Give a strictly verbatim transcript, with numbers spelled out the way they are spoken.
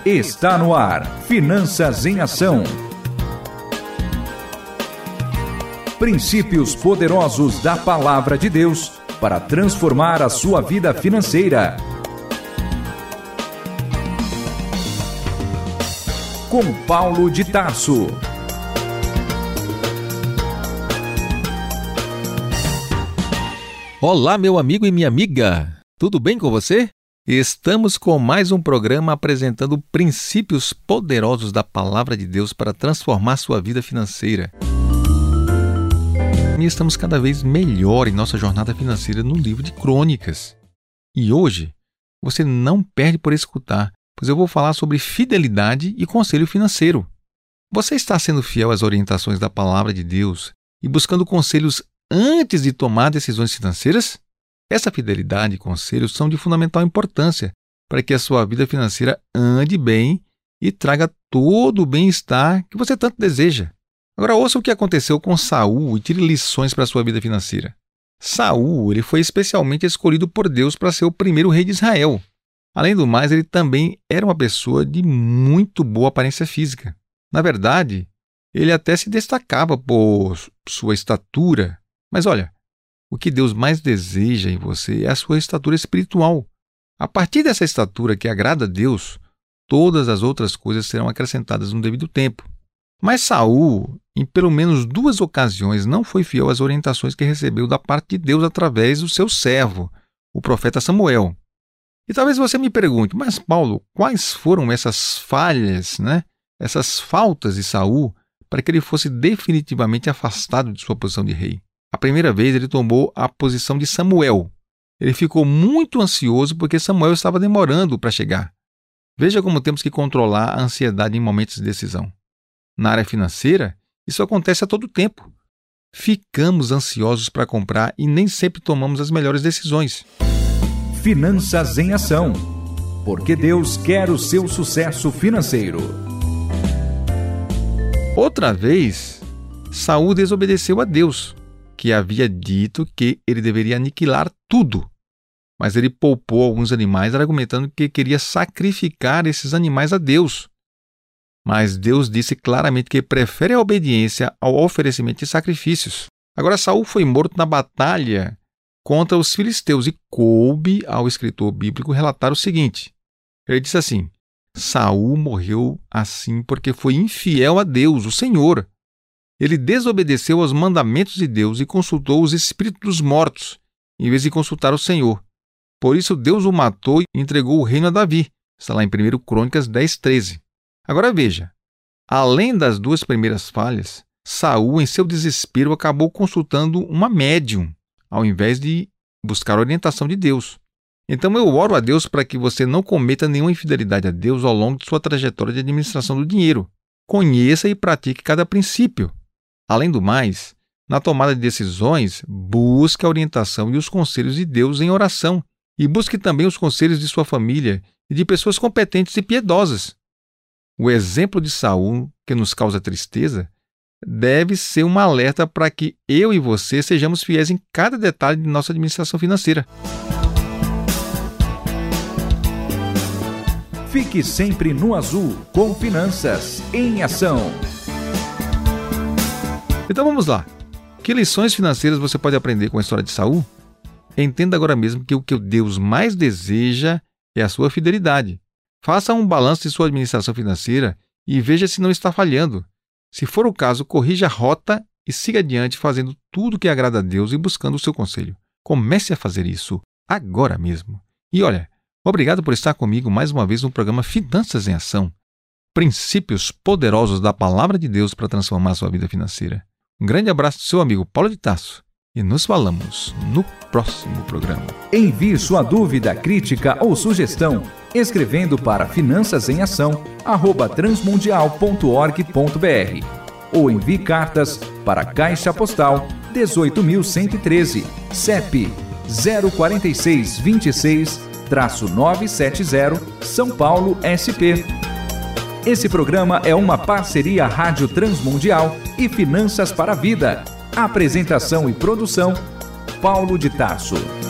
Está no ar, Finanças em Ação. Princípios poderosos da Palavra de Deus para transformar a sua vida financeira. Com Paulo de Tarso. Olá, meu amigo e minha amiga. Tudo bem com você? Estamos com mais um programa apresentando princípios poderosos da Palavra de Deus para transformar sua vida financeira. E estamos cada vez melhor em nossa jornada financeira no livro de Crônicas. E hoje, você não perde por escutar, pois eu vou falar sobre fidelidade e conselho financeiro. Você está sendo fiel às orientações da Palavra de Deus e buscando conselhos antes de tomar decisões financeiras? Essa fidelidade e conselhos são de fundamental importância para que a sua vida financeira ande bem e traga todo o bem-estar que você tanto deseja. Agora ouça o que aconteceu com Saul e tire lições para a sua vida financeira. Saul ele foi especialmente escolhido por Deus para ser o primeiro rei de Israel. Além do mais, ele também era uma pessoa de muito boa aparência física. Na verdade, ele até se destacava por sua estatura. Mas olha, o que Deus mais deseja em você é a sua estatura espiritual. A partir dessa estatura que agrada a Deus, todas as outras coisas serão acrescentadas no devido tempo. Mas Saul, em pelo menos duas ocasiões, não foi fiel às orientações que recebeu da parte de Deus através do seu servo, o profeta Samuel. E talvez você me pergunte, mas Paulo, quais foram essas falhas, né? essas faltas de Saul para que ele fosse definitivamente afastado de sua posição de rei? A primeira vez ele tomou a posição de Samuel. Ele ficou muito ansioso porque Samuel estava demorando para chegar. Veja como temos que controlar a ansiedade em momentos de decisão. Na área financeira, isso acontece a todo tempo. Ficamos ansiosos para comprar e nem sempre tomamos as melhores decisões. Finanças em Ação. Porque Deus quer o seu sucesso financeiro. Outra vez, Saul desobedeceu a Deus, que havia dito que ele deveria aniquilar tudo. Mas ele poupou alguns animais, argumentando que queria sacrificar esses animais a Deus. Mas Deus disse claramente que prefere a obediência ao oferecimento de sacrifícios. Agora, Saul foi morto na batalha contra os filisteus e coube ao escritor bíblico relatar o seguinte. Ele disse assim: Saul morreu assim porque foi infiel a Deus, o Senhor. Ele desobedeceu aos mandamentos de Deus e consultou os espíritos dos mortos, em vez de consultar o Senhor. Por isso Deus o matou e entregou o reino a Davi. Está lá em primeira Crônicas dez, treze. Agora veja, além das duas primeiras falhas, Saul, em seu desespero, acabou consultando uma médium, ao invés de buscar a orientação de Deus. Então eu oro a Deus para que você não cometa nenhuma infidelidade a Deus ao longo de sua trajetória de administração do dinheiro. Conheça e pratique cada princípio. Além do mais, na tomada de decisões, busque a orientação e os conselhos de Deus em oração e busque também os conselhos de sua família e de pessoas competentes e piedosas. O exemplo de Saul, que nos causa tristeza, deve ser um alerta para que eu e você sejamos fiéis em cada detalhe de nossa administração financeira. Fique sempre no azul com Finanças em Ação. Então vamos lá. Que lições financeiras você pode aprender com a história de Saul? Entenda agora mesmo que o que Deus mais deseja é a sua fidelidade. Faça um balanço de sua administração financeira e veja se não está falhando. Se for o caso, corrija a rota e siga adiante fazendo tudo que agrada a Deus e buscando o seu conselho. Comece a fazer isso agora mesmo. E olha, obrigado por estar comigo mais uma vez no programa Finanças em Ação. Princípios poderosos da Palavra de Deus para transformar a sua vida financeira. Um grande abraço do seu amigo Paulo de Tarso e nos falamos no próximo programa. Envie sua dúvida, crítica ou sugestão escrevendo para finanças em ação arroba transmundial ponto org ponto br ou envie cartas para Caixa Postal dezoito mil cento e treze, C E P zero quatro seis dois seis nove sete zero, São Paulo, S P. Esse programa é uma parceria Rádio Transmundial e Finanças para a Vida. Apresentação e produção, Paulo de Tarso.